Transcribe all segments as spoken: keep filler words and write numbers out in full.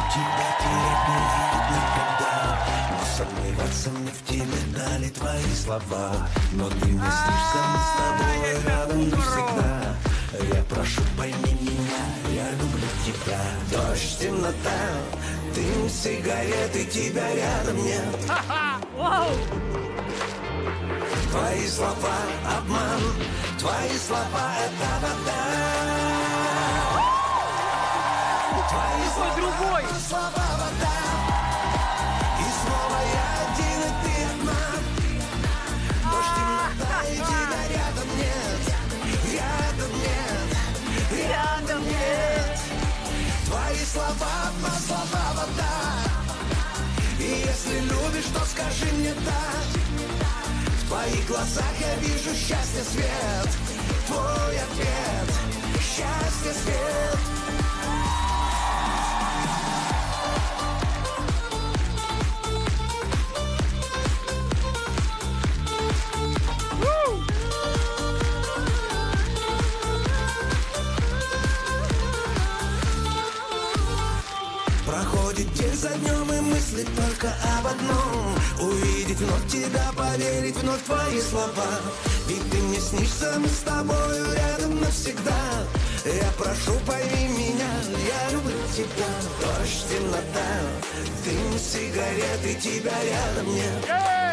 тебя терять не будет никогда. Но сомневаться мне в тебе дали твои слова. Но ты не снишься, мы с тобой рядом навсегда. Я прошу, пойми меня, я люблю тебя. Дождь, темнота, дым, сигареты, тебя рядом нет. Твои слова обман, твои слова это вода. Твои слова, другой. Слова вода. И снова я один, и ты одна. Дождь, темнота, и тебя рядом нет. Рядом нет, рядом нет. Твои слова одна, слова вода. И если любишь, то скажи мне да. В твоих глазах я вижу счастье, свет. Твой ответ, счастье, свет. Проходит день за днем и мысли только об одном. Увидеть вновь тебя, поверить вновь твои слова. Ведь ты мне снишься, мы с тобою рядом навсегда. Я прошу, пойми меня, я люблю тебя. Дождь, темнота, дым, сигареты, тебя рядом нет.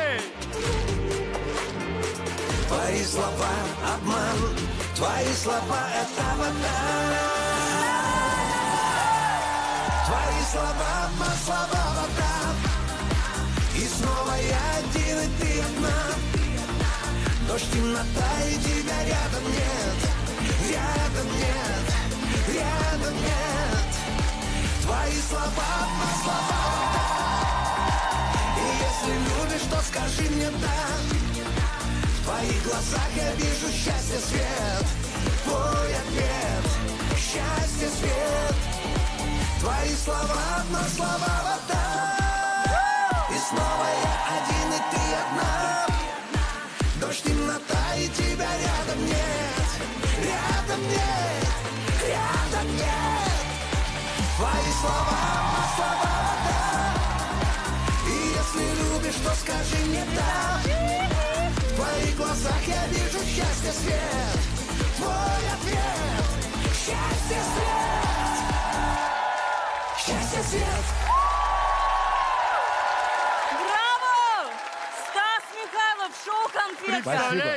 Твои слова обман, твои слова это вода. Твои слова, одна слова вода. И снова я один, и ты одна. Дождь, темнота, и тебя рядом нет. Рядом нет, рядом нет. Твои слова, одна слова вода. И если любишь, то скажи мне да. В твоих глазах я вижу счастье, свет. Твой ответ, счастье, свет. Твои слова, одна слова вода. И снова я один, и ты одна. Дождь, темнота, и тебя рядом нет. Рядом нет, рядом нет. Твои слова, одна слова вода. И если любишь, то скажи мне да. В твоих глазах я вижу счастье, свет. Твой ответ, счастье, свет. Счастье, свет. Браво! Стас Михайлов, шоу «Конфетка». Спасибо.